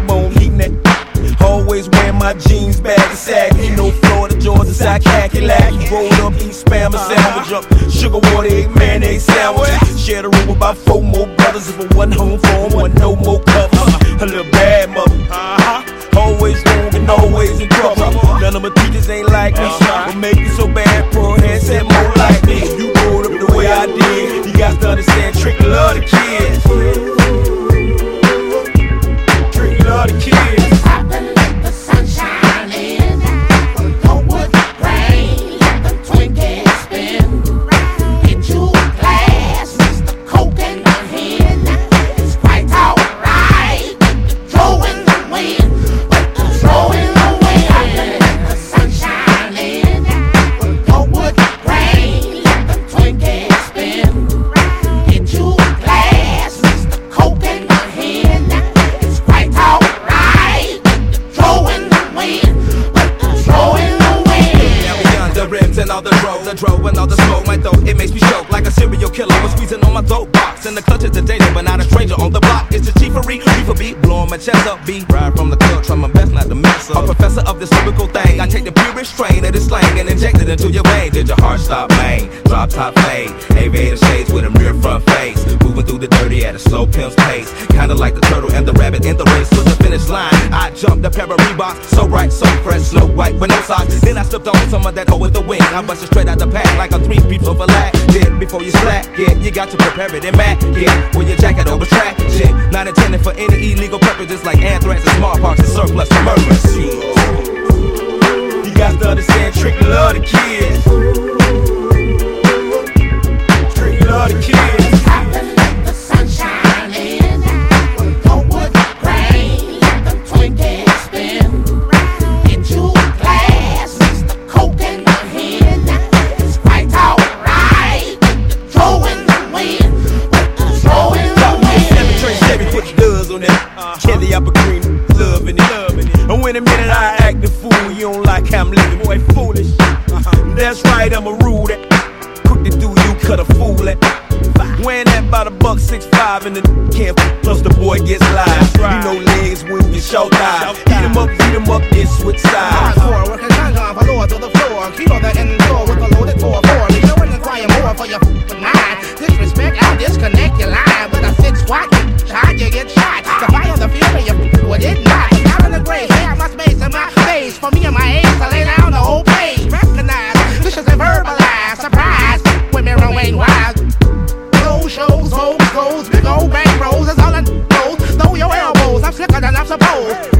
backbone, heating that. Always wearing my jeans bag and saggy. No Florida, Georgia, side khaki lacky. Rolled up, eat spam and sandwich up. Sugar water, egg, mayonnaise sandwich. Share the room with about 4 more brothers. If I wasn't home for 'em, wasn't no more covers. A little bad mother. Always wrong and always in trouble. None of my teachers ain't like me. What make me so bad, pro head said more like me. You growed up the way I did. You got to understand, Trick love the kids. Trick love the kids. The dro and all the smoke, my throat, it makes me choke like a serial killer was squeezing on my throat box. In the clutches of danger, but not a stranger on the block. It's the chiefery, reefer beat, blowing my chest up, beat. Ride from the club, try my best not to mess up. A professor of this lyrical thing, I take the purest strain of this slang and inject it into your vein. Did your heart stop, man? Drop top fade, aviator shades with a rear front face. Moving through the dirty at a slow pimp's pace. Kinda like the turtle and the rabbit in the race. To the finish line, I jumped a pair of Reeboks. So bright, so fresh, Snow White with no socks. Then I slipped on some of that hoe with the wing. I busted straight out the pack like a 3-piece of a lag. Did before you slack, yeah, you got to prepare it and mac, yeah. With your jacket over track, shit. Not intended for any illegal purposes like anthrax and smallpox and surplus and murderers. You got to understand, Trick love the kids. Trick love the kids. Candy apple cream, loving it. And when a minute I act the fool, you don't like how I'm living, boy, foolish. That's right, I'm a rude. Quick to do you, cut a fool at. Wearing that about $1.65 and the camp, plus the boy gets live. You know legs when you show time. Beat him up, then switch sides. Working from lower to the floor. Keep on the end door with a loaded 4-4. Leave no one inquire more for your mind. Disrespect, I'll disconnect your line. With a 6 watt, shot, you get shot. The fire, the fury, you would it not. Out in the grave, hey, I must make some my face. For me and my age, to lay down the whole page. Recognize, vicious and verbalize. Surprise, with Mirror Wayne Wise. No shows, hoes, goes, big old bank rolls. That's all I know. Throw your elbows, I'm slicker than I'm supposed.